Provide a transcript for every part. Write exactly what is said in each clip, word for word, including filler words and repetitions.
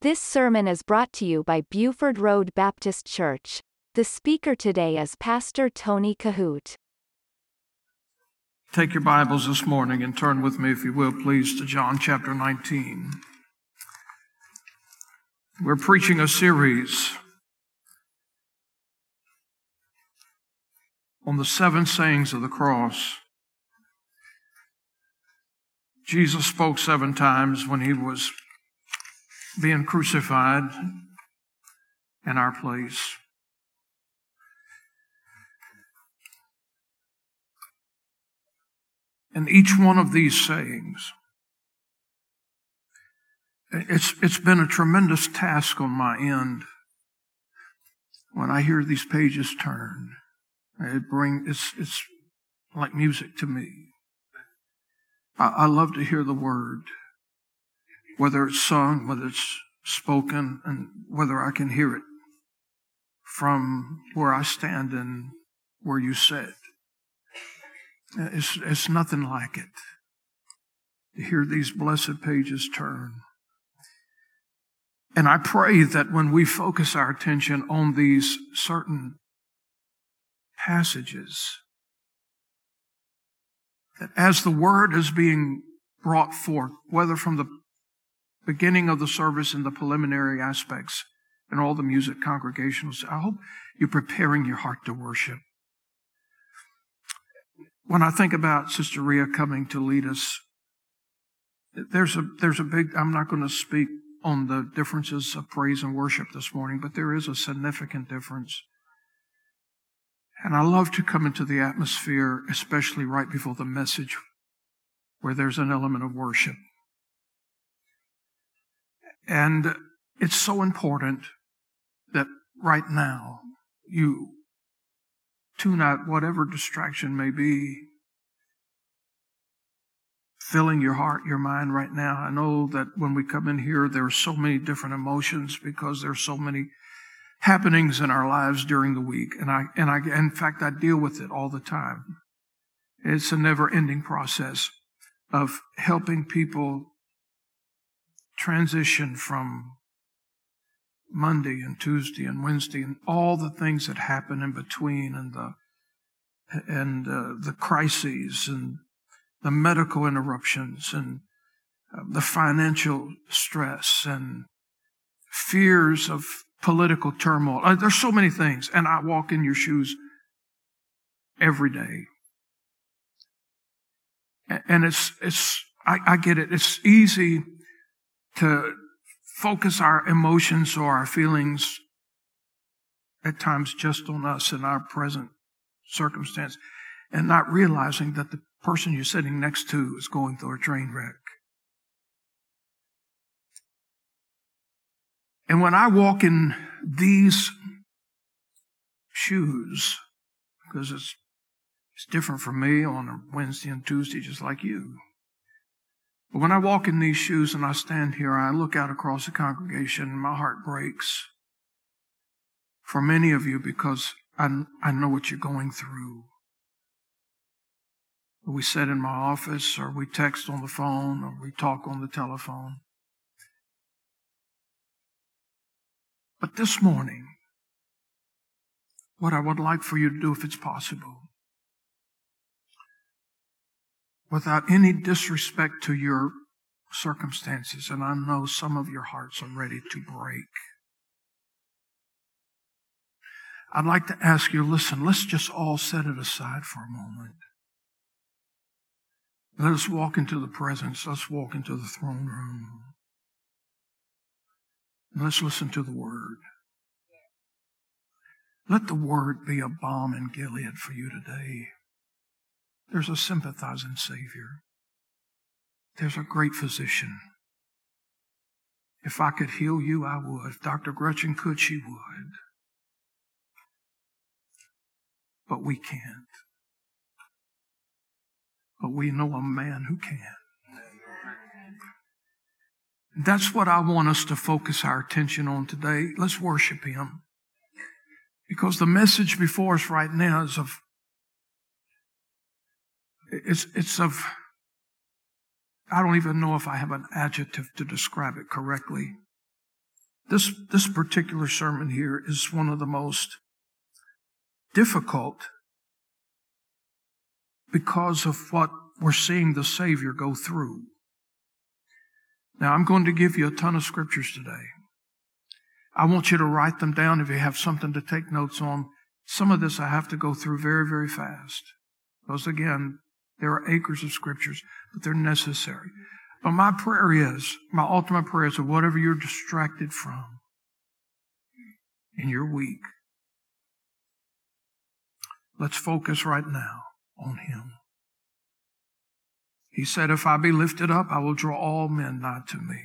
This sermon is brought to you by Buford Road Baptist Church. The speaker today is Pastor Tony Cahoot. Take your Bibles this morning and turn with me, if you will, please, to John chapter nineteen. We're preaching a series on the seven sayings of the cross. Jesus spoke seven times when he was being crucified in our place. And each one of these sayings, it's it's been a tremendous task on my end. When I hear these pages turn, it bring it's it's like music to me. I, I love to hear the word, whether it's sung, whether it's spoken, and whether I can hear it from where I stand and where you sit. It's, it's nothing like it to hear these blessed pages turn. And I pray that when we focus our attention on these certain passages, that as the word is being brought forth, whether from the beginning of the service and the preliminary aspects and all the music congregationals, I hope you're preparing your heart to worship. When I think about Sister Rhea coming to lead us, there's a there's a big, I'm not going to speak on the differences of praise and worship this morning, but there is a significant difference. And I love to come into the atmosphere, especially right before the message, where there's an element of worship. And it's so important that right now you tune out whatever distraction may be filling your heart, your mind right now. I know that when we come in here, there are so many different emotions because there's so many happenings in our lives during the week. And I, and I, in fact, I deal with it all the time. It's a never-ending process of helping people transition from Monday and Tuesday and Wednesday and all the things that happen in between, and the and uh, the crises and the medical interruptions and uh, the financial stress and fears of political turmoil. Uh, there's so many things, and I walk in your shoes every day, and it's it's I, I get it. It's easy to focus our emotions or our feelings at times just on us and our present circumstance, and not realizing that the person you're sitting next to is going through a train wreck. And when I walk in these shoes, because it's it's different for me on a Wednesday and Tuesday, just like you. But when I walk in these shoes and I stand here, I look out across the congregation and my heart breaks for many of you, because I, I know what you're going through. We sit in my office, or we text on the phone, or we talk on the telephone. But this morning, what I would like for you to do, if it's possible, without any disrespect to your circumstances, and I know some of your hearts are ready to break, I'd like to ask you, listen, let's just all set it aside for a moment. Let us walk into the presence. Let's walk into the throne room. And let's listen to the word. Let the word be a balm in Gilead for you today. There's a sympathizing Savior. There's a great physician. If I could heal you, I would. If Doctor Gretchen could, she would. But we can't. But we know a man who can. That's what I want us to focus our attention on today. Let's worship Him. Because the message before us right now is of, it's, it's of, I don't even know if I have an adjective to describe it correctly. This, this particular sermon here is one of the most difficult because of what we're seeing the Savior go through. Now, I'm going to give you a ton of scriptures today. I want you to write them down if you have something to take notes on. Some of this I have to go through very, very fast. Because again, there are acres of scriptures, but they're necessary. But my prayer is, my ultimate prayer is that whatever you're distracted from in your week, let's focus right now on Him. He said, if I be lifted up, I will draw all men nigh to me.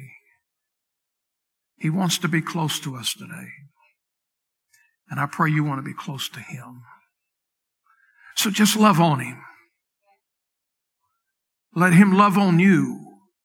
He wants to be close to us today. And I pray you want to be close to Him. So just love on Him. Let Him love on you.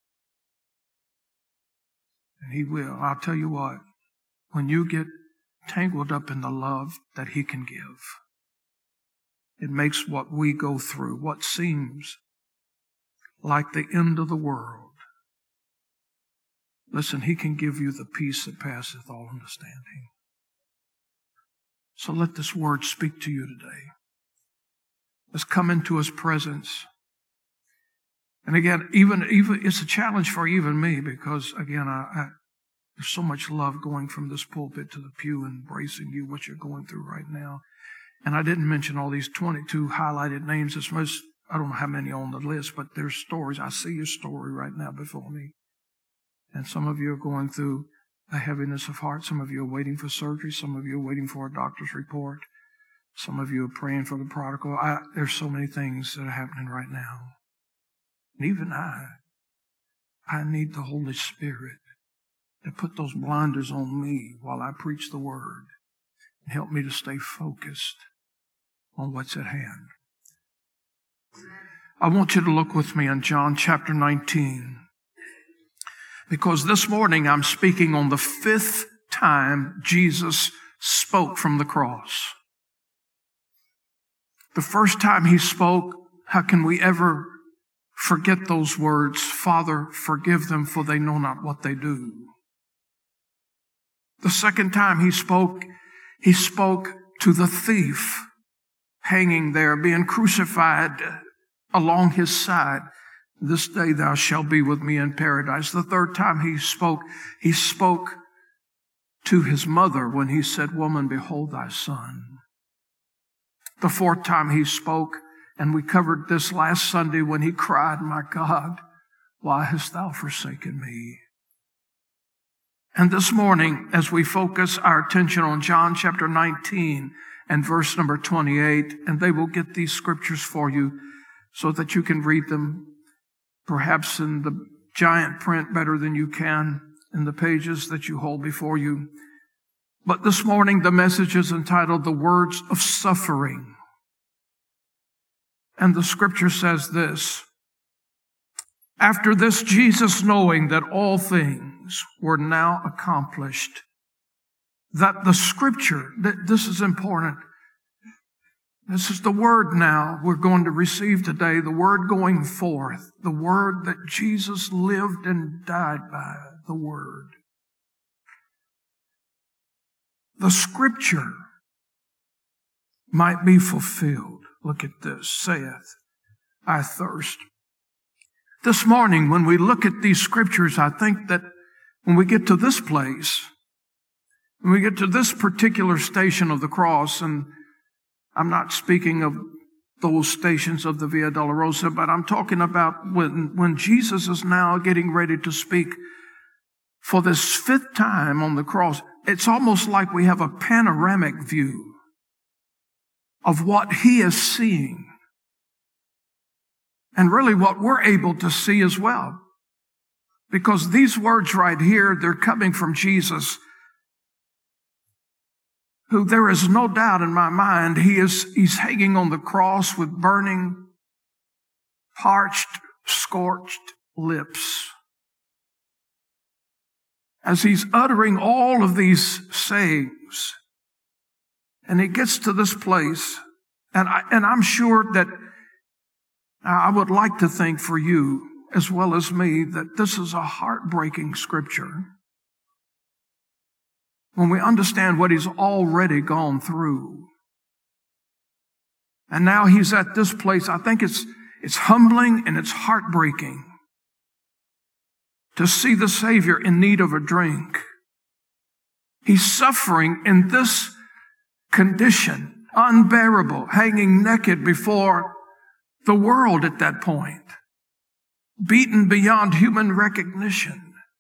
And He will. I'll tell you what, when you get tangled up in the love that He can give, it makes what we go through, what seems like the end of the world. Listen, He can give you the peace that passeth all understanding. So let this word speak to you today. Let's come into His presence. And again, even, even it's a challenge for even me because, again, I, I, there's so much love going from this pulpit to the pew, embracing you, what you're going through right now. And I didn't mention all these twenty-two highlighted names. It's most, I don't know how many on the list, but there's stories. I see your story right now before me. And some of you are going through a heaviness of heart. Some of you are waiting for surgery. Some of you are waiting for a doctor's report. Some of you are praying for the prodigal. I, there's so many things that are happening right now. And even I, I need the Holy Spirit to put those blinders on me while I preach the Word and help me to stay focused on what's at hand. I want you to look with me in John chapter nineteen. Because this morning I'm speaking on the fifth time Jesus spoke from the cross. The first time He spoke, how can we ever forget those words? Father, forgive them, for they know not what they do. The second time He spoke, He spoke to the thief hanging there, being crucified along His side. This day thou shalt be with me in paradise. The third time He spoke, He spoke to His mother when He said, woman, behold thy son. The fourth time He spoke, and we covered this last Sunday when He cried, my God, why hast thou forsaken me? And this morning, as we focus our attention on John chapter nineteen and verse number twenty-eight, and they will get these scriptures for you so that you can read them perhaps in the giant print better than you can in the pages that you hold before you. But this morning, the message is entitled, The Words of Suffering. And the scripture says this, after this, Jesus, knowing that all things were now accomplished, that the scripture, that this is important, this is the word now we're going to receive today, the word going forth, the word that Jesus lived and died by, the word. The scripture might be fulfilled. Look at this, saith, I thirst. This morning, when we look at these scriptures, I think that when we get to this place, when we get to this particular station of the cross, and I'm not speaking of those stations of the Via Dolorosa, but I'm talking about when, when Jesus is now getting ready to speak for this fifth time on the cross. It's almost like we have a panoramic view of what He is seeing. And really what we're able to see as well. Because these words right here, they're coming from Jesus, who there is no doubt in my mind, he is, he's hanging on the cross with burning, parched, scorched lips. As he's uttering all of these sayings, and he gets to this place, and I, and I'm sure that I would like to think for you, as well as me, that this is a heartbreaking scripture. when we understand what he's already gone through. And now he's at this place. I think it's, it's humbling and it's heartbreaking to see the Savior in need of a drink. He's suffering in this condition, unbearable, hanging naked before the world at that point, beaten beyond human recognition.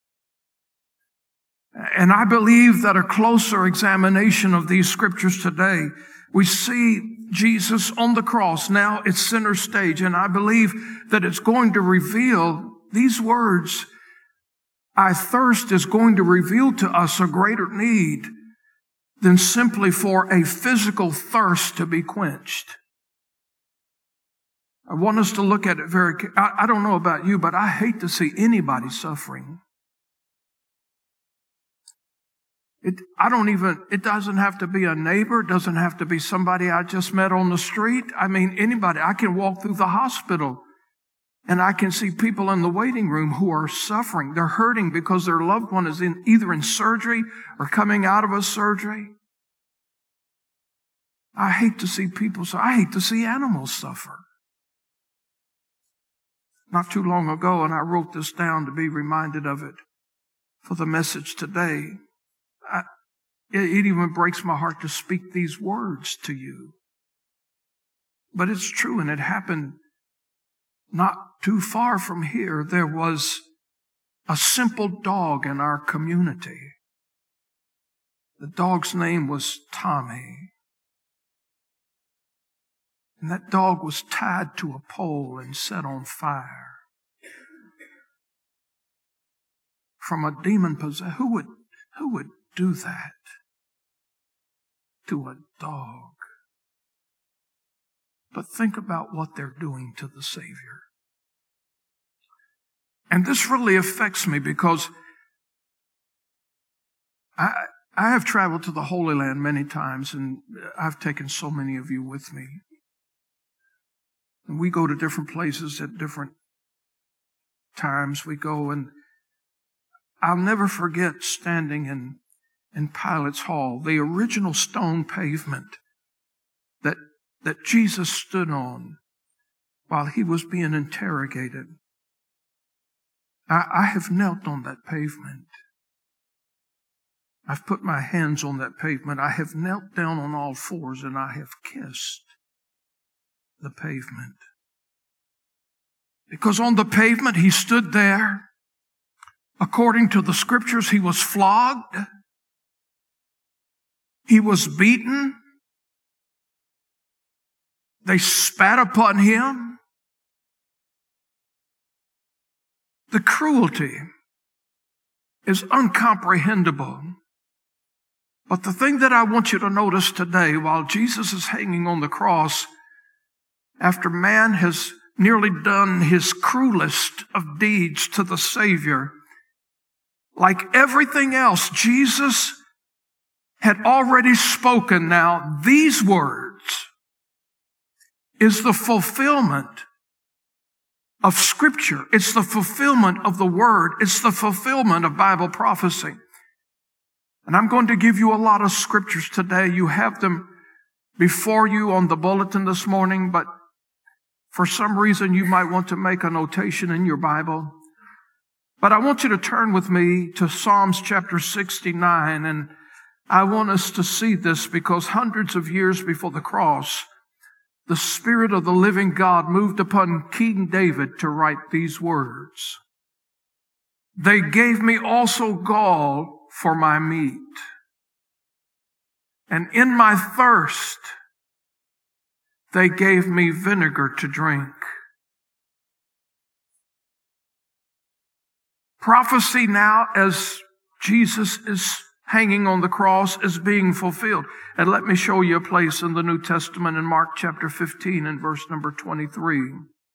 And I believe that a closer examination of these scriptures today, we see Jesus on the cross. Now it's center stage, and I believe that it's going to reveal these words. I thirst is going to reveal to us a greater need than simply for a physical thirst to be quenched. I want us to look at it very carefully. I don't know about you, but I hate to see anybody suffering. It, I don't even, it doesn't have to be a neighbor. It doesn't have to be somebody I just met on the street. I mean, anybody. I can walk through the hospital and I can see people in the waiting room who are suffering. They're hurting because their loved one is in either in surgery or coming out of a surgery. I hate to see people suffer. I hate to see animals suffer. Not too long ago, and I wrote this down to be reminded of it for the message today. I, it, it even breaks my heart to speak these words to you. But it's true, and it happened not too far from here. There was a simple dog in our community. The dog's name was Tommy. And that dog was tied to a pole and set on fire. From a demon possessed, who would, who would do that to a dog? But think about what they're doing to the Savior. And this really affects me because I, I have traveled to the Holy Land many times, and I've taken so many of you with me. And we go to different places at different times. We go, and I'll never forget standing in, in Pilate's Hall, the original stone pavement that, that Jesus stood on while he was being interrogated. I, I have knelt on that pavement. I've put my hands on that pavement. I have knelt down on all fours and I have kissed the pavement. Because on the pavement he stood there. According to the scriptures, he was flogged. He was beaten. They spat upon him. The cruelty is uncomprehendable. But the thing that I want you to notice today, while Jesus is hanging on the cross, after man has nearly done his cruelest of deeds to the Savior, like everything else, Jesus had already spoken. Now, these words is the fulfillment of Scripture. It's the fulfillment of the Word. It's the fulfillment of Bible prophecy. And I'm going to give you a lot of scriptures today. You have them before you on the bulletin this morning, but for some reason you might want to make a notation in your Bible. But I want you to turn with me to Psalms chapter sixty-nine, and I want us to see this because hundreds of years before the cross, the Spirit of the living God moved upon King David to write these words. They gave me also gall for my meat, and in my thirst they gave me vinegar to drink. Prophecy now, as Jesus is hanging on the cross, is being fulfilled. And let me show you a place in the New Testament in Mark chapter fifteen and verse number twenty-three.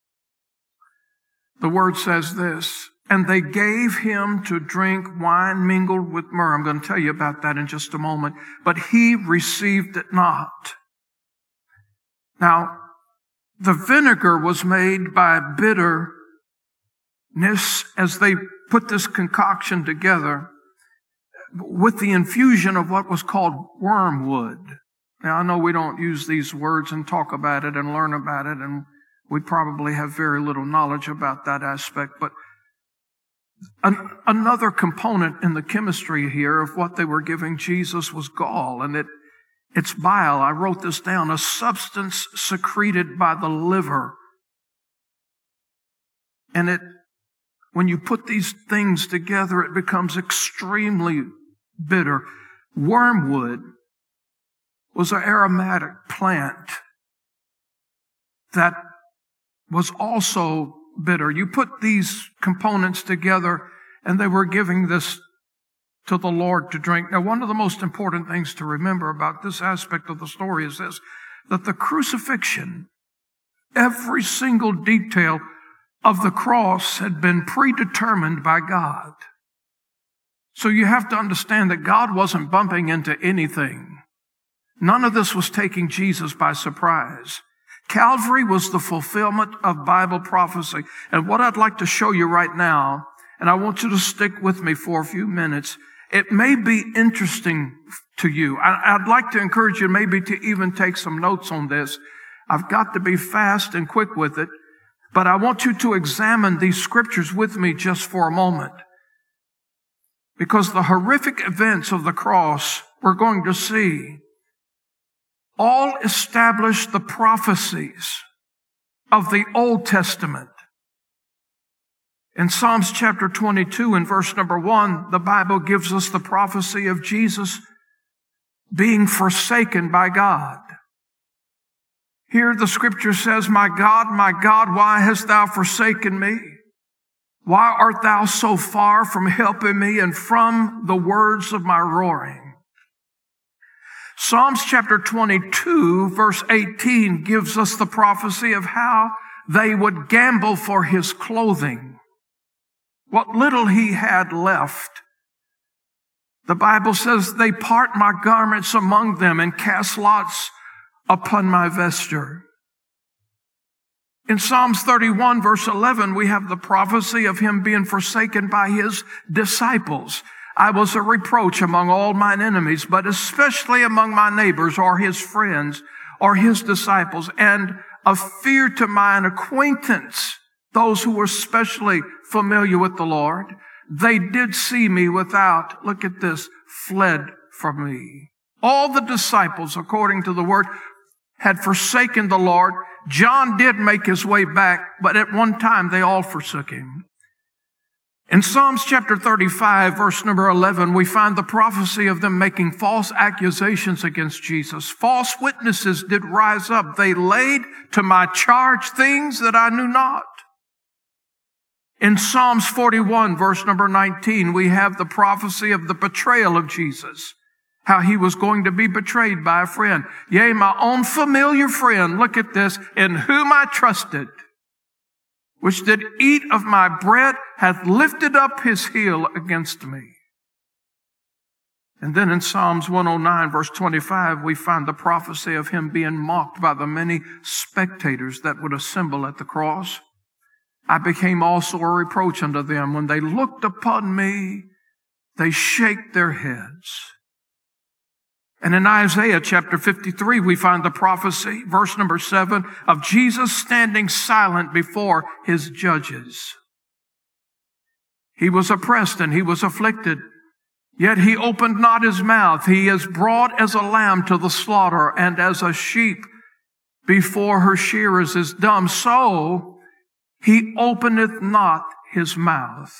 The word says this, and they gave him to drink wine mingled with myrrh. I'm going to tell you about that in just a moment. But he received it not. Now, the vinegar was made by bitterness as they put this concoction together. with the infusion of what was called wormwood. Now, I know we don't use these words and talk about it and learn about it, and we probably have very little knowledge about that aspect, but an, another component in the chemistry here of what they were giving Jesus was gall, and it it's bile. I wrote this down, a substance secreted by the liver. And it, when you put these things together, it becomes extremely bitter. Wormwood was an aromatic plant that was also bitter. You put these components together, and they were giving this to the Lord to drink. Now, one of the most important things to remember about this aspect of the story is this, that the crucifixion, every single detail of the cross had been predetermined by God. So you have to understand that God wasn't bumping into anything. None of this was taking Jesus by surprise. Calvary was the fulfillment of Bible prophecy. And what I'd like to show you right now, and I want you to stick with me for a few minutes, it may be interesting to you. I'd like to encourage you maybe to even take some notes on this. I've got to be fast and quick with it, but I want you to examine these scriptures with me just for a moment. Because the horrific events of the cross we're going to see all establish the prophecies of the Old Testament. In Psalms chapter twenty-two and verse number one, the Bible gives us the prophecy of Jesus being forsaken by God. Here the scripture says, "My God, my God, why hast thou forsaken me? Why art thou so far from helping me and from the words of my roaring?" Psalms chapter twenty-two verse eighteen gives us the prophecy of how they would gamble for his clothing. What little he had left. The Bible says, "They part my garments among them and cast lots upon my vesture." In Psalms thirty-one verse eleven, we have the prophecy of him being forsaken by his disciples. "I was a reproach among all mine enemies, but especially among my neighbors or his friends or his disciples, and a fear to mine acquaintance," those who were specially familiar with the Lord. "They did see me without," look at this, "fled from me." All the disciples, according to the word, had forsaken the Lord. John did make his way back, but at one time they all forsook him. In Psalms chapter thirty-five, verse number eleven, we find the prophecy of them making false accusations against Jesus. "False witnesses did rise up. They laid to my charge things that I knew not." In Psalms forty-one, verse number nineteen, we have the prophecy of the betrayal of Jesus. How he was going to be betrayed by a friend. "Yea, my own familiar friend," look at this, "in whom I trusted, which did eat of my bread, hath lifted up his heel against me." And then in Psalms one oh nine, verse twenty-five, we find the prophecy of him being mocked by the many spectators that would assemble at the cross. "I became also a reproach unto them. When they looked upon me, they shake their heads." And in Isaiah chapter fifty-three, we find the prophecy, verse number seven, of Jesus standing silent before his judges. "He was oppressed and he was afflicted, yet he opened not his mouth. He is brought as a lamb to the slaughter, and as a sheep before her shearers is dumb, so he openeth not his mouth."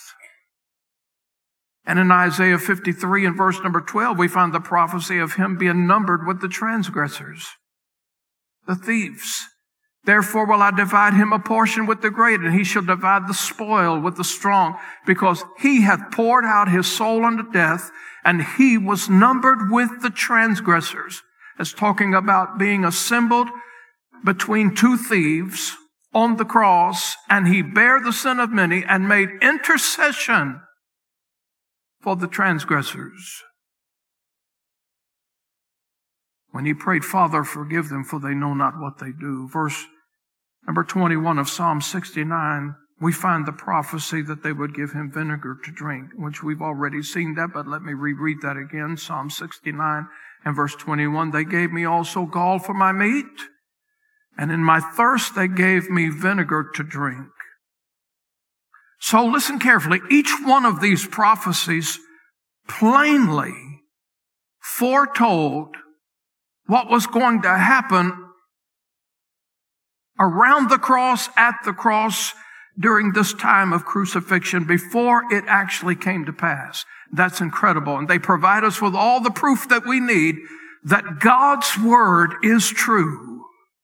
And in Isaiah fifty-three and verse number twelve, we find the prophecy of him being numbered with the transgressors, the thieves. "Therefore will I divide him a portion with the great, and he shall divide the spoil with the strong, because he hath poured out his soul unto death, and he was numbered with the transgressors." It's talking about being assembled between two thieves on the cross, and he bare the sin of many and made intercession for the transgressors. When he prayed, "Father, forgive them, for they know not what they do." Verse number twenty-one of Psalm sixty-nine, we find the prophecy that they would give him vinegar to drink, which we've already seen that, but let me reread that again. Psalm sixty-nine and verse twenty-one, they gave me also gall for my meat, and in my thirst they gave me vinegar to drink. So listen carefully. Each one of these prophecies plainly foretold what was going to happen around the cross, at the cross, during this time of crucifixion, before it actually came to pass. That's incredible. And they provide us with all the proof that we need that God's word is true.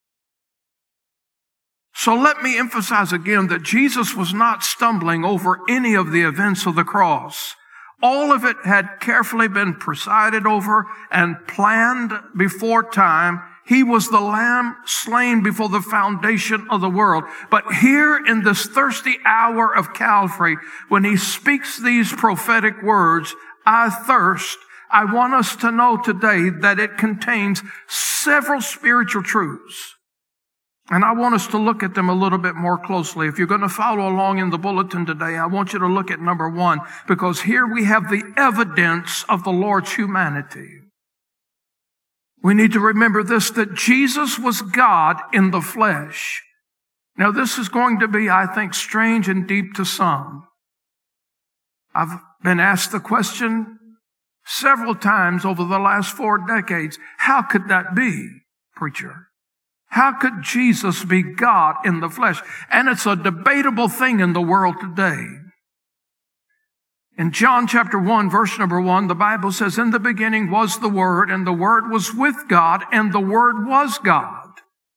So let me emphasize again that Jesus was not stumbling over any of the events of the cross. All of it had carefully been presided over and planned before time. He was the lamb slain before the foundation of the world. But here in this thirsty hour of Calvary, when he speaks these prophetic words, I thirst, I want us to know today that it contains several spiritual truths. And I want us to look at them a little bit more closely. If you're going to follow along in the bulletin today, I want you to look at number one, because here we have the evidence of the Lord's humanity. We need to remember this, that Jesus was God in the flesh. Now, this is going to be, I think, strange and deep to some. I've been asked the question several times over the last four decades, how could that be, preacher? How could Jesus be God in the flesh? And it's a debatable thing in the world today. In John chapter one, verse number one, the Bible says, in the beginning was the Word, and the Word was with God, and the Word was God.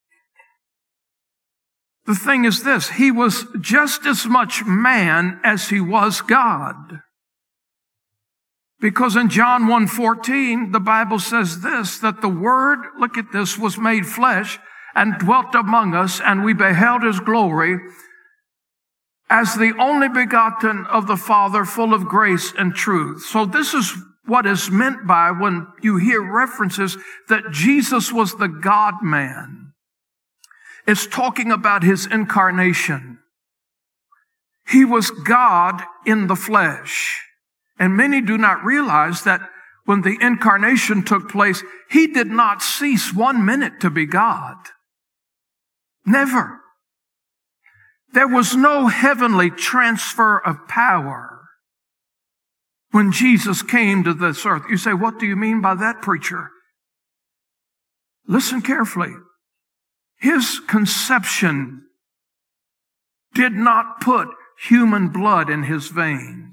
The thing is this, he was just as much man as he was God. Because in John one fourteen, the Bible says this, that the Word, look at this, was made flesh and dwelt among us, and we beheld his glory as the only begotten of the Father, full of grace and truth. So this is what is meant by when you hear references that Jesus was the God-man. It's talking about his incarnation. He was God in the flesh. And many do not realize that when the incarnation took place, he did not cease one minute to be God. Never. There was no heavenly transfer of power when Jesus came to this earth. You say, what do you mean by that, preacher? Listen carefully. His conception did not put human blood in his veins.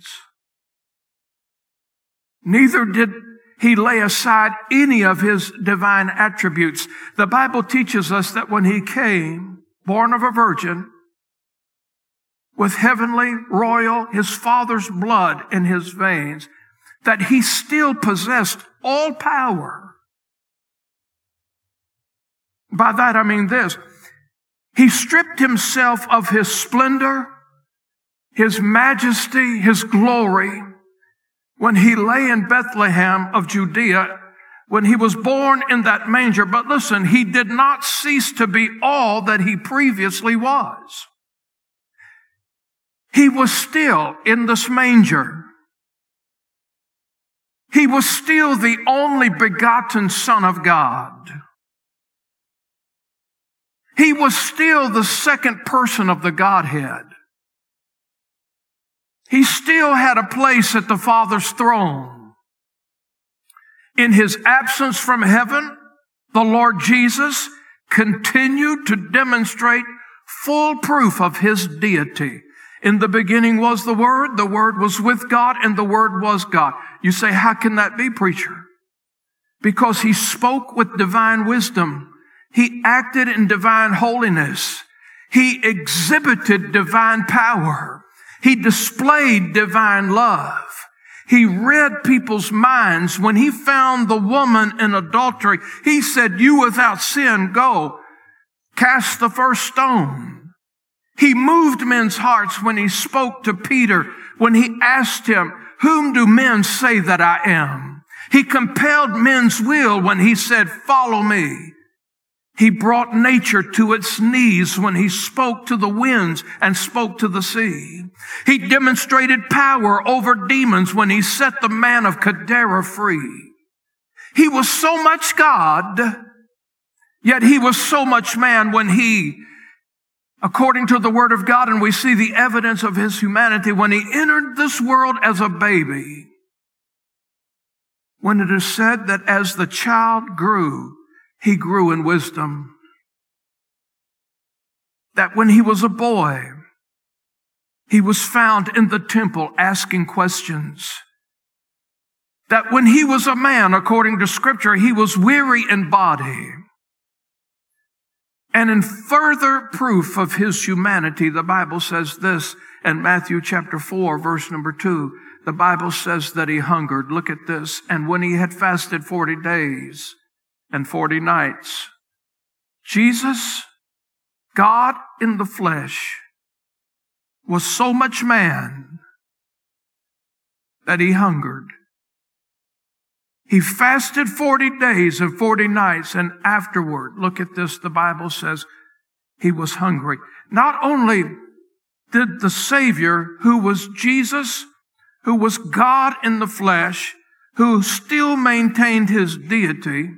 Neither did he lay aside any of his divine attributes. The Bible teaches us that when he came, born of a virgin, with heavenly, royal, his Father's blood in his veins, that he still possessed all power. By that I mean this. He stripped himself of his splendor, his majesty, his glory, when he lay in Bethlehem of Judea, when he was born in that manger. But listen, he did not cease to be all that he previously was. He was still in this manger. He was still the only begotten Son of God. He was still the second person of the Godhead. He still had a place at the Father's throne. In his absence from heaven, the Lord Jesus continued to demonstrate full proof of his deity. In the beginning was the Word, the Word was with God, and the Word was God. You say, how can that be, preacher? Because he spoke with divine wisdom. He acted in divine holiness. He exhibited divine power. He displayed divine love. He read people's minds. When he found the woman in adultery, he said, you without sin, go, cast the first stone. He moved men's hearts when he spoke to Peter, when he asked him, whom do men say that I am? He compelled men's will when he said, follow me. He brought nature to its knees when he spoke to the winds and spoke to the sea. He demonstrated power over demons when he set the man of Gadara free. He was so much God, yet he was so much man when he, according to the Word of God, and we see the evidence of his humanity, when he entered this world as a baby, when it is said that as the child grew, he grew in wisdom. That when he was a boy, he was found in the temple asking questions. That when he was a man, according to Scripture, he was weary in body. And in further proof of his humanity, the Bible says this in Matthew chapter four, verse number two. The Bible says that he hungered. Look at this. And when he had fasted forty days and forty nights, Jesus, God in the flesh, was so much man that he hungered. He fasted forty days and forty nights, and afterward, look at this, the Bible says he was hungry. Not only did the Savior, who was Jesus, who was God in the flesh, who still maintained his deity,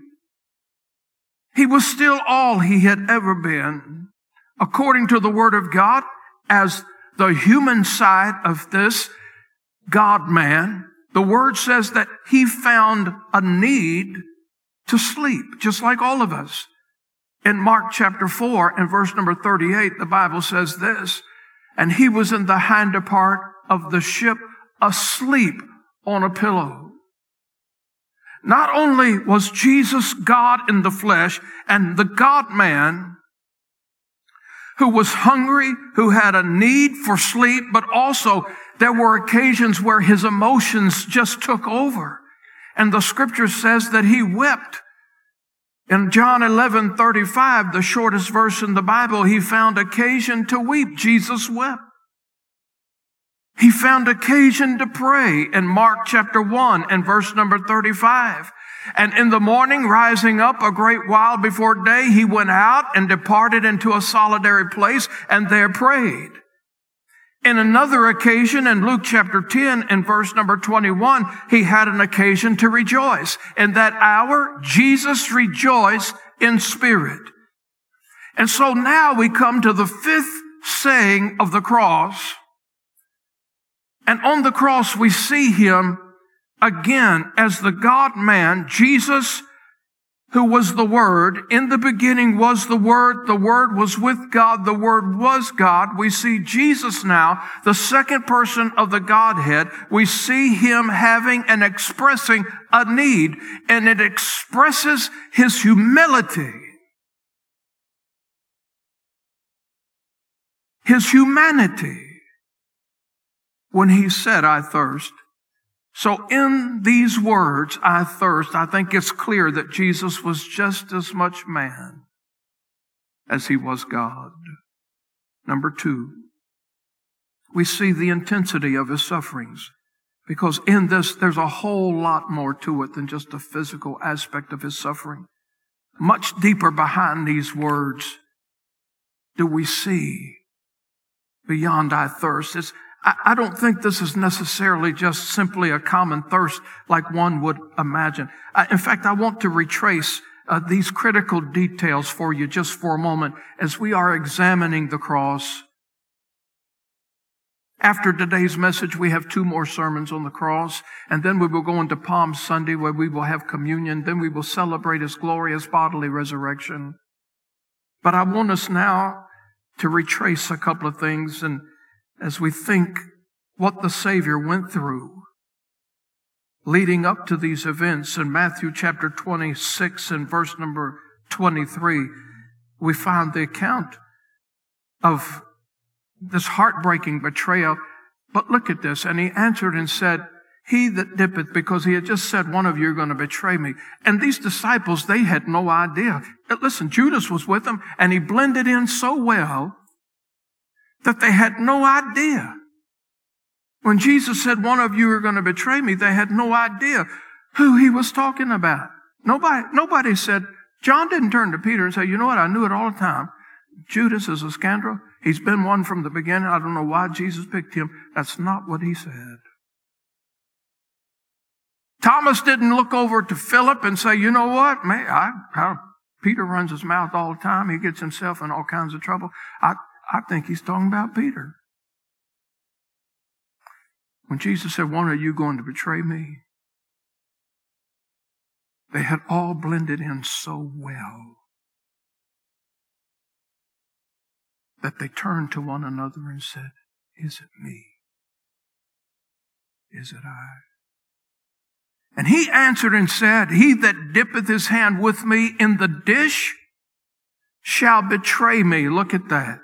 he was still all he had ever been, according to the Word of God, as the human side of this God-man. The Word says that he found a need to sleep, just like all of us. In Mark chapter four and verse number thirty-eight, the Bible says this, and he was in the hinder part of the ship, asleep on a pillow. Not only was Jesus God in the flesh and the God-man who was hungry, who had a need for sleep, but also there were occasions where his emotions just took over. And the Scripture says that he wept. In John eleven thirty-five, the shortest verse in the Bible, he found occasion to weep. Jesus wept. He found occasion to pray in Mark chapter one and verse number thirty-five. And in the morning, rising up a great while before day, he went out and departed into a solitary place and there prayed. In another occasion, in Luke chapter ten and verse number twenty-one, he had an occasion to rejoice. In that hour, Jesus rejoiced in spirit. And so now we come to the fifth saying of the cross. And on the cross, we see him again as the God-man, Jesus, who was the Word. In the beginning was the Word. The Word was with God. The Word was God. We see Jesus now, the second person of the Godhead. We see him having and expressing a need, and it expresses his humility, his humanity, when he said, I thirst. So in these words, I thirst, I think it's clear that Jesus was just as much man as he was God. Number two, we see the intensity of his sufferings, because in this, there's a whole lot more to it than just the physical aspect of his suffering. Much deeper behind these words do we see beyond I thirst. It's I don't think this is necessarily just simply a common thirst like one would imagine. In fact, I want to retrace uh, these critical details for you just for a moment as we are examining the cross. After today's message, we have two more sermons on the cross, and then we will go into Palm Sunday where we will have communion. Then we will celebrate his glorious bodily resurrection. But I want us now to retrace a couple of things, and as we think what the Savior went through leading up to these events in Matthew chapter twenty-six and verse number twenty-three, we find the account of this heartbreaking betrayal. But look at this. And he answered and said, he that dippeth, because he had just said, one of you are going to betray me. And these disciples, they had no idea. But listen, Judas was with them, and he blended in so well that they had no idea. When Jesus said, one of you are going to betray me, they had no idea who he was talking about. Nobody, nobody said John didn't turn to Peter and say, you know what, I knew it all the time. Judas is a scoundrel. He's been one from the beginning. I don't know why Jesus picked him. That's not what he said. Thomas didn't look over to Philip and say, you know what, man, I, I, Peter runs his mouth all the time. He gets himself in all kinds of trouble. I, I think he's talking about Peter. When Jesus said, one of you going to betray me, they had all blended in so well that they turned to one another and said, is it me? Is it I? And he answered and said, he that dippeth his hand with me in the dish shall betray me. Look at that.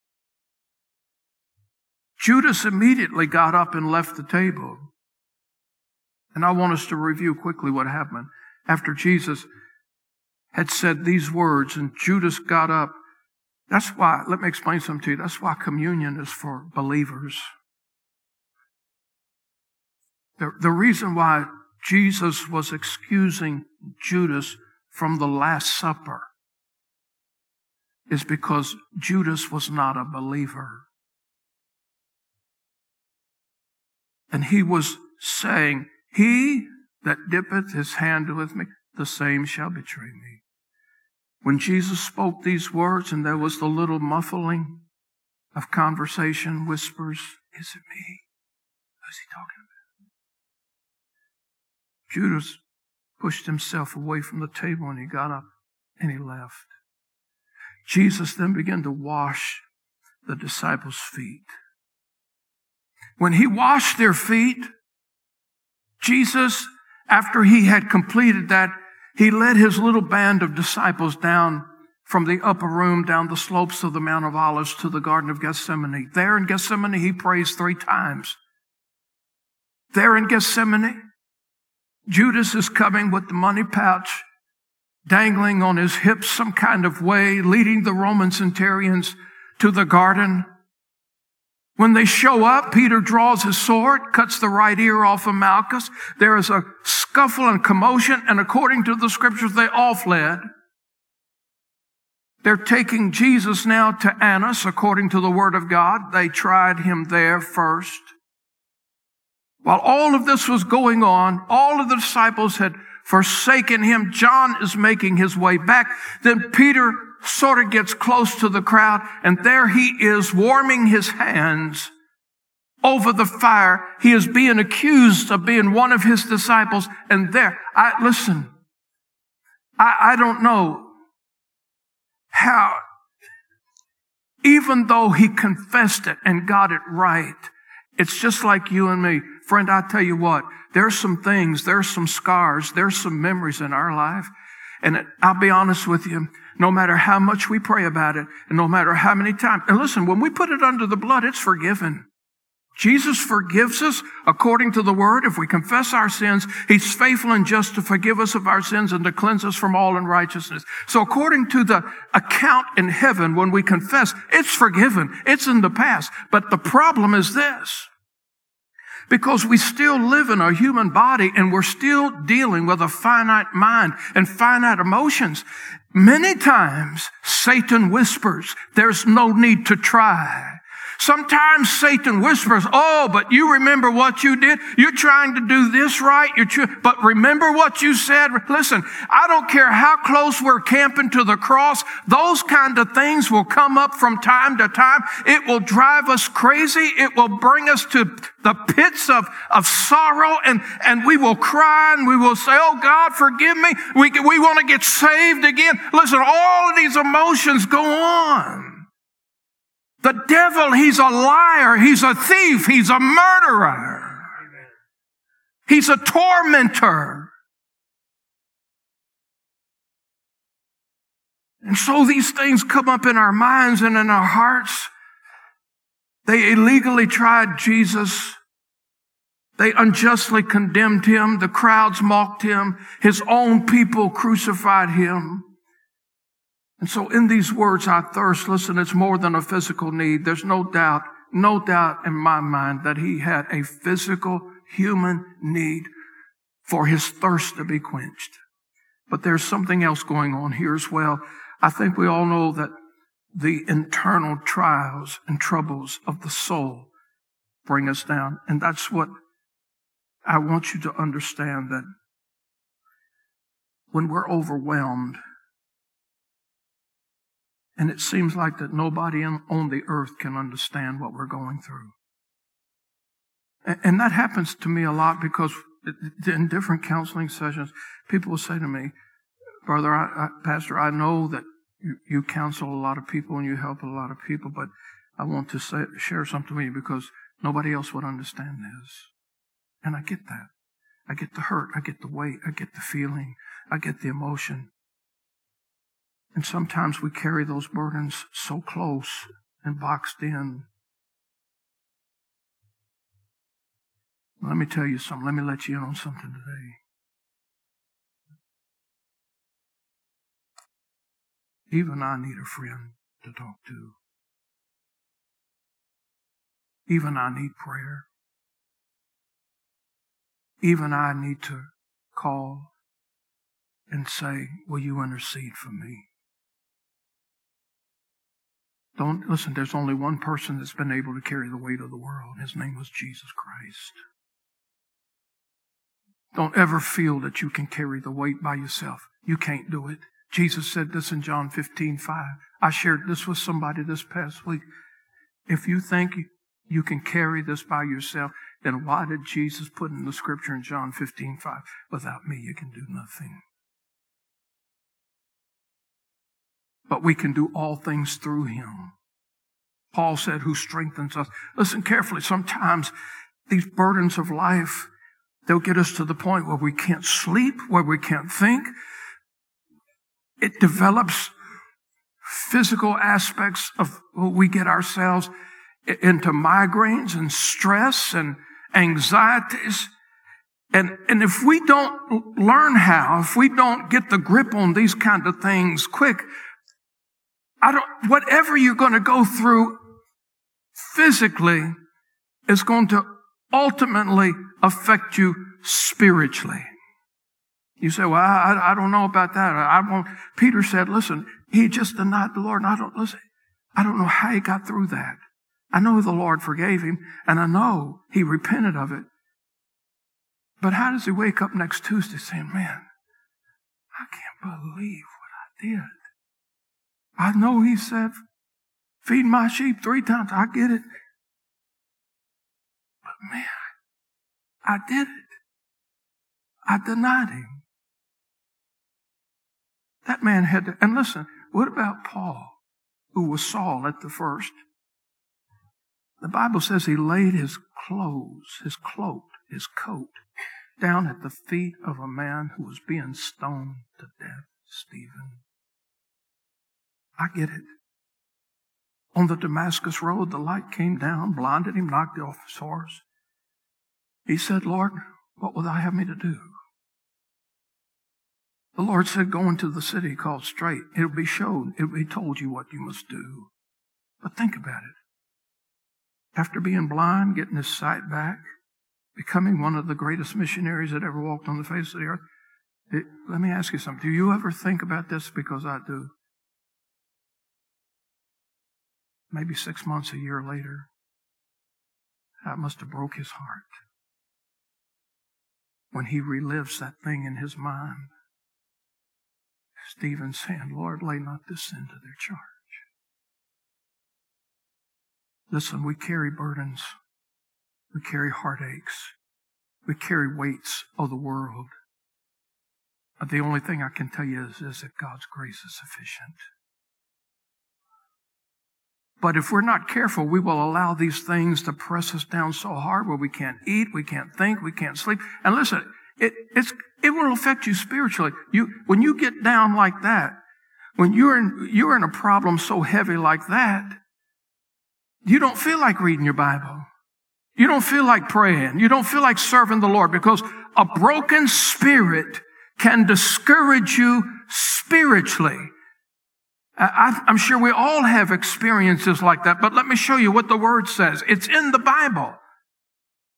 Judas immediately got up and left the table. And I want us to review quickly what happened. After Jesus had said these words and Judas got up, that's why, let me explain something to you. That's why communion is for believers. The, the reason why Jesus was excusing Judas from the Last Supper is because Judas was not a believer. And he was saying, he that dippeth his hand with me, the same shall betray me. When Jesus spoke these words and there was the little muffling of conversation, whispers, is it me? Who's he talking about? Judas pushed himself away from the table and he got up and he left. Jesus then began to wash the disciples' feet. When he washed their feet, Jesus, after he had completed that, he led his little band of disciples down from the upper room, down the slopes of the Mount of Olives to the Garden of Gethsemane. There in Gethsemane, he prays three times. There in Gethsemane, Judas is coming with the money pouch dangling on his hips some kind of way, leading the Roman centurions to the garden. When they show up, Peter draws his sword, cuts the right ear off of Malchus. There is a scuffle and commotion, and according to the scriptures, they all fled. They're taking Jesus now to Annas, according to the word of God. They tried him there first. While all of this was going on, all of the disciples had forsaken him. John is making his way back. Then Peter sort of gets close to the crowd, and there he is warming his hands over the fire. He is being accused of being one of his disciples. And there, I listen, I, I don't know how, even though he confessed it and got it right, it's just like you and me. Friend, I tell you what, there's some things, there's some scars, there's some memories in our life. And I'll be honest with you, no matter how much we pray about it, and no matter how many times, and listen, when we put it under the blood, it's forgiven. Jesus forgives us according to the word. If we confess our sins, he's faithful and just to forgive us of our sins and to cleanse us from all unrighteousness. So according to the account in heaven, when we confess, it's forgiven. It's in the past. But the problem is this. Because we still live in a human body and we're still dealing with a finite mind and finite emotions. Many times Satan whispers, there's no need to try. Sometimes Satan whispers, oh, but you remember what you did? You're trying to do this right. You're tr- but remember what you said? Listen, I don't care how close we're camping to the cross. Those kind of things will come up from time to time. It will drive us crazy. It will bring us to the pits of, of sorrow, and, and we will cry and we will say, oh, God, forgive me. We, we want to get saved again. Listen, all of these emotions go on. The devil, he's a liar. He's a thief. He's a murderer. He's a tormentor. And so these things come up in our minds and in our hearts. They illegally tried Jesus. They unjustly condemned him. The crowds mocked him. His own people crucified him. And so in these words, I thirst, listen, it's more than a physical need. There's no doubt, no doubt in my mind that he had a physical human need for his thirst to be quenched. But there's something else going on here as well. I think we all know that the internal trials and troubles of the soul bring us down. And that's what I want you to understand, that when we're overwhelmed, and it seems like that nobody on the earth can understand what we're going through. And that happens to me a lot, because in different counseling sessions, people will say to me, Brother, I, I, Pastor, I know that you, you counsel a lot of people and you help a lot of people, but I want to say, share something with you because nobody else would understand this. And I get that. I get the hurt. I get the weight. I get the feeling. I get the emotion. And sometimes we carry those burdens so close and boxed in. Let me tell you something. Let me let you in on something today. Even I need a friend to talk to. Even I need prayer. Even I need to call and say, will you intercede for me? Don't listen, there's only one person that's been able to carry the weight of the world. His name was Jesus Christ. Don't ever feel that you can carry the weight by yourself. You can't do it. Jesus said this in John fifteen five. I shared this with somebody this past week. If you think you can carry this by yourself, then why did Jesus put in the scripture in John fifteen five, without me you can do nothing? But we can do all things through him. Paul said, who strengthens us. Listen carefully. Sometimes these burdens of life, they'll get us to the point where we can't sleep, where we can't think. It develops physical aspects of we get ourselves into migraines and stress and anxieties. And, and if we don't learn how, if we don't get the grip on these kind of things quick, I don't, whatever you're going to go through physically is going to ultimately affect you spiritually. You say, well, I, I don't know about that. I won't. Peter said, listen, he just denied the Lord. And I don't, listen, I don't know how he got through that. I know the Lord forgave him, and I know he repented of it. But how does he wake up next Tuesday saying, man, I can't believe what I did. I know he said, feed my sheep three times. I get it. But man, I did it. I denied him. That man had to, and listen, what about Paul, who was Saul at the first? The Bible says he laid his clothes, his cloak, his coat, down at the feet of a man who was being stoned to death, Stephen. I get it. On the Damascus road, the light came down, blinded him, knocked off his horse. He said, Lord, what will thou have me to do? The Lord said, go into the city called Straight. It'll be showed, it'll be told you what you must do. But think about it. After being blind, getting his sight back, becoming one of the greatest missionaries that ever walked on the face of the earth, it, let me ask you something. Do you ever think about this? Because I do. Maybe six months, a year later, that must have broke his heart when he relives that thing in his mind. Stephen saying, Lord, lay not this sin to their charge. Listen, we carry burdens. We carry heartaches. We carry weights of the world. But the only thing I can tell you is, is that God's grace is sufficient. But if we're not careful, we will allow these things to press us down so hard where we can't eat, we can't think, we can't sleep. And listen, it, it's, it will affect you spiritually. You, when you get down like that, when you're in, you're in a problem so heavy like that, you don't feel like reading your Bible. You don't feel like praying. You don't feel like serving the Lord, because a broken spirit can discourage you spiritually. I, I'm sure we all have experiences like that, but let me show you what the Word says. It's in the Bible.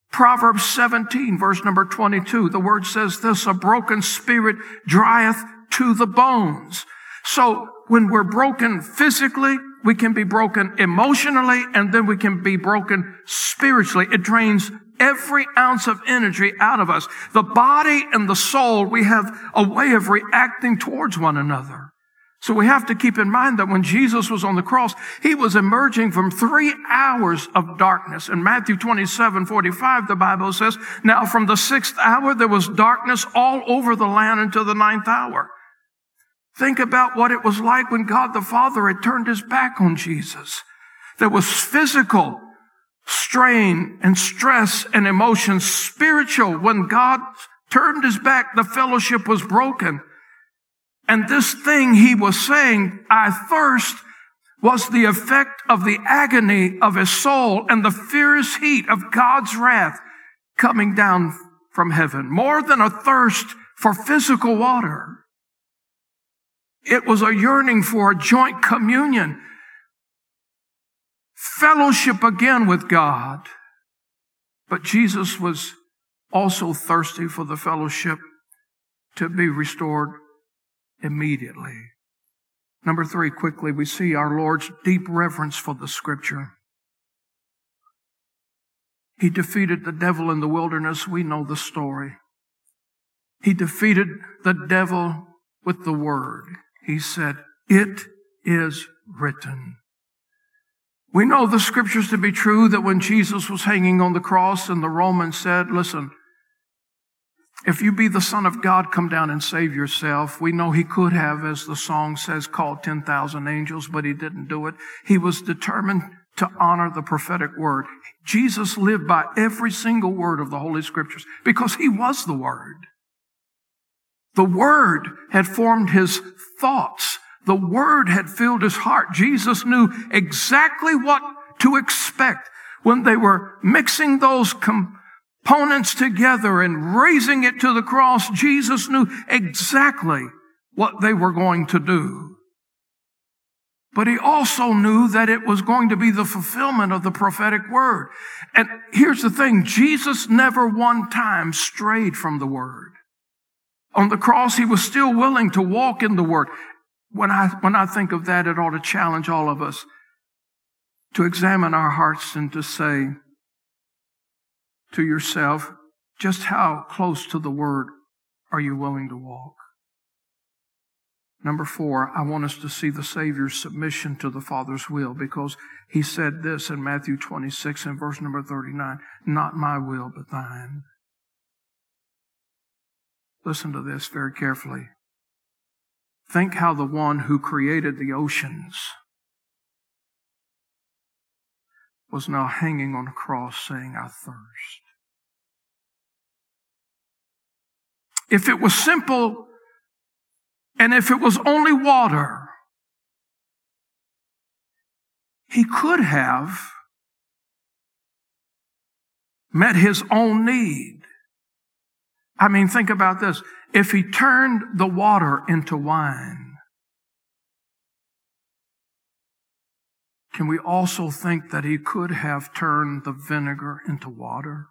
Proverbs seventeen, verse number twenty-two. The Word says this, a broken spirit drieth to the bones. So when we're broken physically, we can be broken emotionally, and then we can be broken spiritually. It drains every ounce of energy out of us. The body and the soul, we have a way of reacting towards one another. So we have to keep in mind that when Jesus was on the cross, he was emerging from three hours of darkness. In Matthew twenty-seven forty-five, the Bible says, now from the sixth hour, there was darkness all over the land until the ninth hour. Think about what it was like when God the Father had turned his back on Jesus. There was physical strain and stress and emotion. Spiritual, when God turned his back, the fellowship was broken. And this thing he was saying, I thirst, was the effect of the agony of his soul and the fierce heat of God's wrath coming down from heaven. More than a thirst for physical water. It was a yearning for a joint communion, fellowship again with God. But Jesus was also thirsty for the fellowship to be restored immediately. Number three, quickly, we see our Lord's deep reverence for the Scripture. He defeated the devil in the wilderness. We know the story. He defeated the devil with the Word. He said, it is written. We know the Scriptures to be true, that when Jesus was hanging on the cross and the Romans said, listen, if you be the Son of God, come down and save yourself. We know he could have, as the song says, called ten thousand angels, but he didn't do it. He was determined to honor the prophetic word. Jesus lived by every single word of the Holy Scriptures because he was the Word. The Word had formed his thoughts. The Word had filled his heart. Jesus knew exactly what to expect when they were mixing those components Opponents together and raising it to the cross. Jesus knew exactly what they were going to do. But he also knew that it was going to be the fulfillment of the prophetic word. And here's the thing, Jesus never one time strayed from the word. On the cross, he was still willing to walk in the word. When I, when I think of that, it ought to challenge all of us to examine our hearts and to say to yourself, just how close to the Word are you willing to walk? Number four, I want us to see the Savior's submission to the Father's will, because he said this in Matthew twenty-six and verse number thirty-nine, not my will, but thine. Listen to this very carefully. Think how the one who created the oceans was now hanging on a cross saying, I thirst. If it was simple, and if it was only water, he could have met his own need. I mean, think about this. If he turned the water into wine, can we also think that he could have turned the vinegar into water?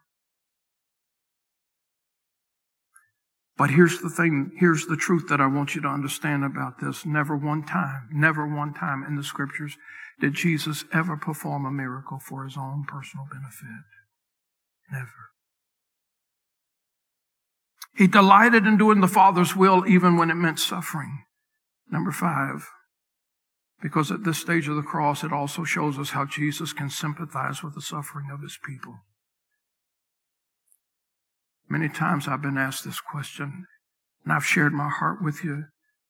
But here's the thing, here's the truth that I want you to understand about this. Never one time, never one time in the Scriptures did Jesus ever perform a miracle for his own personal benefit. Never. He delighted in doing the Father's will even when it meant suffering. Number five, because at this stage of the cross, it also shows us how Jesus can sympathize with the suffering of his people. Many times I've been asked this question, and I've shared my heart with you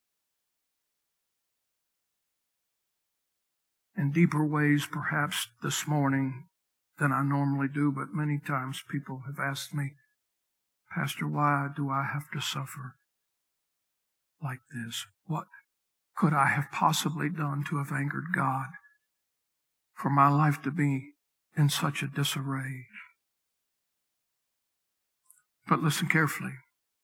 in deeper ways perhaps this morning than I normally do, but many times people have asked me, Pastor, why do I have to suffer like this? What could I have possibly done to have angered God for my life to be in such a disarray? But listen carefully.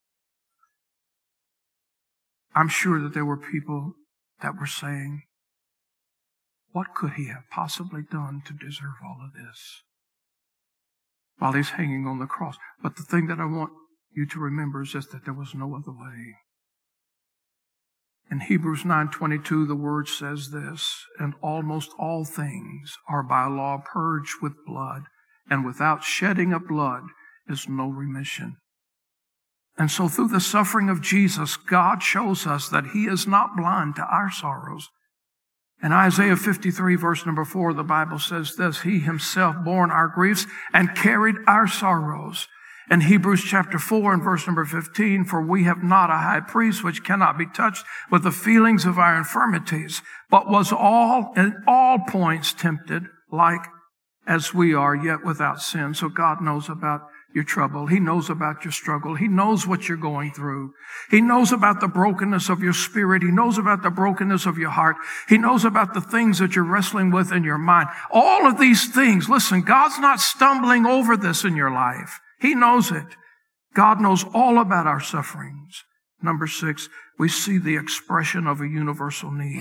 I'm sure that there were people that were saying, what could he have possibly done to deserve all of this? While he's hanging on the cross. But the thing that I want you to remember is just that there was no other way. In Hebrews nine twenty-two, the word says this, and almost all things are by law purged with blood, and without shedding of blood is no remission. And so through the suffering of Jesus, God shows us that He is not blind to our sorrows. In Isaiah fifty-three, verse number four, the Bible says this, He Himself borne our griefs and carried our sorrows. In Hebrews chapter four and verse number fifteen, for we have not a high priest which cannot be touched with the feelings of our infirmities, but was all in all points tempted like as we are, yet without sin. So God knows about your trouble. He knows about your struggle. He knows what you're going through. He knows about the brokenness of your spirit. He knows about the brokenness of your heart. He knows about the things that you're wrestling with in your mind. All of these things, listen, God's not stumbling over this in your life. He knows it. God knows all about our sufferings. Number six, we see the expression of a universal need.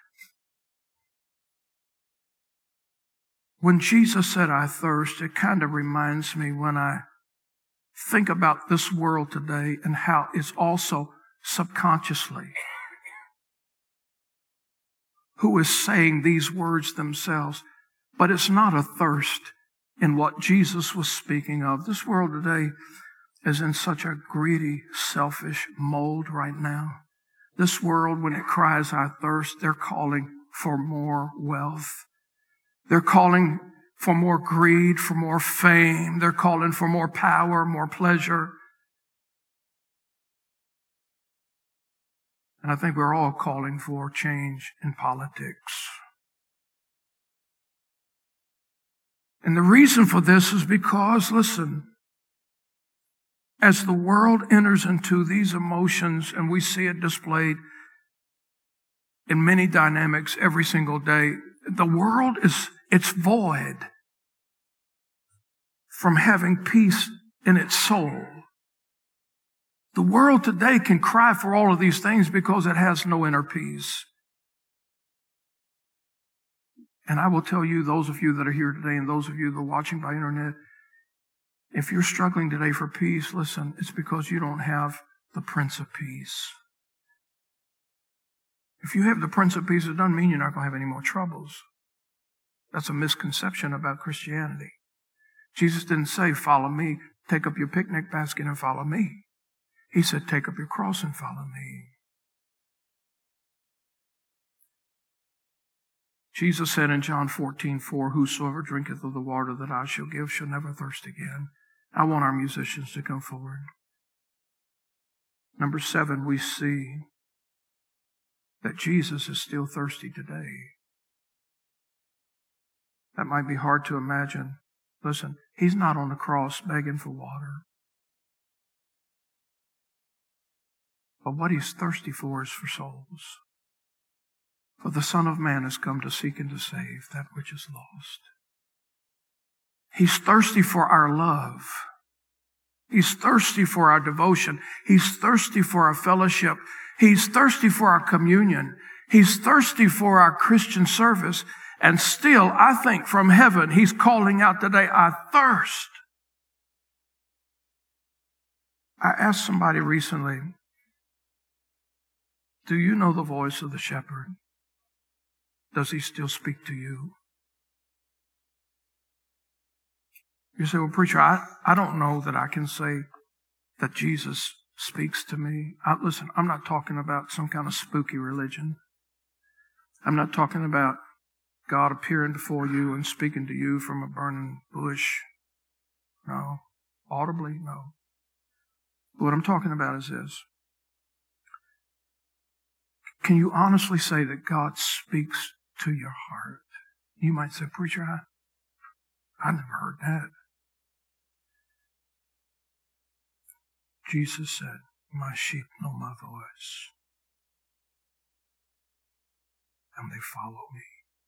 When Jesus said, I thirst, it kind of reminds me when I think about this world today and how it's also subconsciously who is saying these words themselves. But it's not a thirst in what Jesus was speaking of. This world today is in such a greedy, selfish mold right now. This world, when it cries, I thirst, they're calling for more wealth. They're calling for more greed, for more fame. They're calling for more power, more pleasure. And I think we're all calling for change in politics. And the reason for this is because, listen, as the world enters into these emotions, and we see it displayed in many dynamics every single day, the world is, it's void from having peace in its soul. The world today can cry for all of these things because it has no inner peace. And I will tell you, those of you that are here today and those of you that are watching by internet, if you're struggling today for peace, listen, it's because you don't have the Prince of Peace. If you have the Prince of Peace, it doesn't mean you're not going to have any more troubles. That's a misconception about Christianity. Jesus didn't say, follow me, take up your picnic basket and follow me. He said, take up your cross and follow me. Jesus said in John fourteen four, whosoever drinketh of the water that I shall give shall never thirst again. I want our musicians to come forward. Number seven, we see that Jesus is still thirsty today. That might be hard to imagine. Listen, He's not on the cross begging for water. But what He's thirsty for is for souls. For the Son of Man has come to seek and to save that which is lost. He's thirsty for our love. He's thirsty for our devotion. He's thirsty for our fellowship. He's thirsty for our communion. He's thirsty for our Christian service. And still, I think from heaven, He's calling out today, I thirst. I asked somebody recently, do you know the voice of the shepherd? Does He still speak to you? You say, well, preacher, I, I don't know that I can say that Jesus speaks to me. I, listen, I'm not talking about some kind of spooky religion. I'm not talking about God appearing before you and speaking to you from a burning bush. No. Audibly, no. But what I'm talking about is this. Can you honestly say that God speaks to your heart? You might say, preacher, I, I never heard that. Jesus said, my sheep know my voice, and they follow me.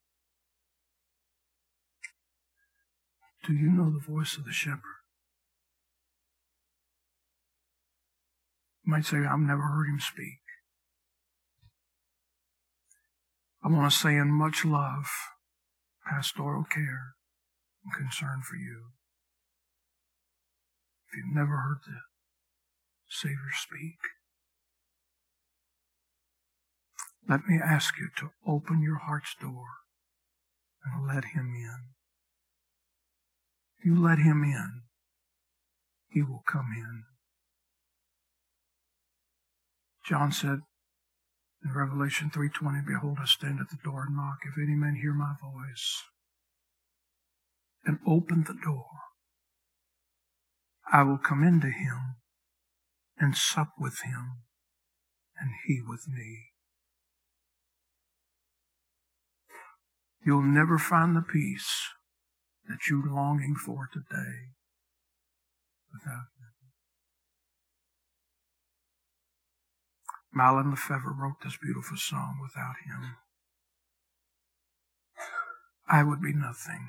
Do you know the voice of the shepherd? You might say, I've never heard Him speak. I want to say in much love, pastoral care, and concern for you. If you've never heard the Savior speak, Let me ask you to open your heart's door and let Him in. You let Him in, He will come in. John said in Revelation three twenty, behold, I stand at the door and knock. If any man hear my voice and open the door, I will come into him and sup with him and he with me. You'll never find the peace that you're longing for today without Him. Malin Lefevre wrote this beautiful song, Without Him, I would be nothing.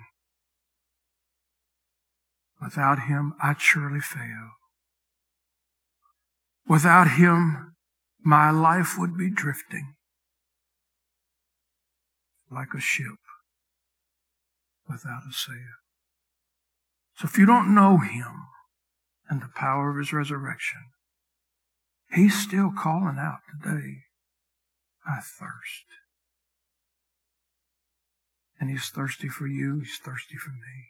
Without Him, I'd surely fail. Without Him, my life would be drifting like a ship without a sail. So if you don't know Him and the power of His resurrection, He's still calling out today, I thirst. And He's thirsty for you. He's thirsty for me.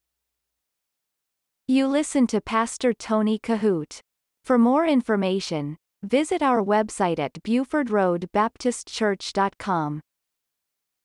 You listen to Pastor Tony Kohout. For more information, visit our website at Buford Road Baptist Church dot com.